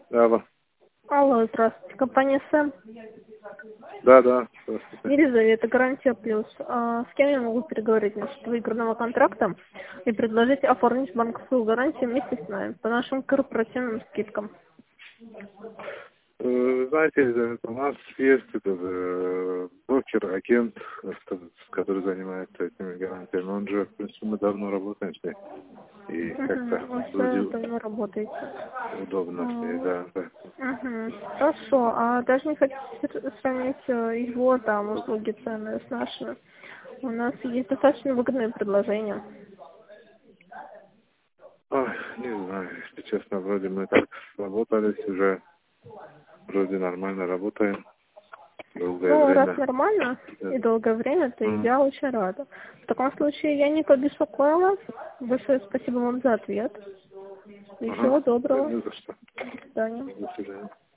Алло. Алло, здравствуйте, компания СЭМ. Да, да, здравствуйте. Елизавета, Гарантия Плюс. С кем я могу переговорить насчет выигранного контракта и предложить оформить банковскую гарантию вместе с нами по нашим корпоративным скидкам? Знаете, у нас есть этот брокер, агент, который занимается этими гарантиями. Он же, в принципе, мы давно работаем с ним. И как-то Вы вроде уже давно работаете. удобно с ней, да. Да. Хорошо. А даже не хотите сравнить его там услуги, цены с нашими? У нас есть достаточно выгодные предложения. Ой, не знаю, если честно, вроде мы так работались уже, вроде нормально работаем долгое Ну, раз время. нормально Да. и долгое время, то М. я очень рада. В таком случае я не побеспокоила. Большое спасибо вам за ответ. И Ага, всего да, доброго. не за что. До свидания. До свидания.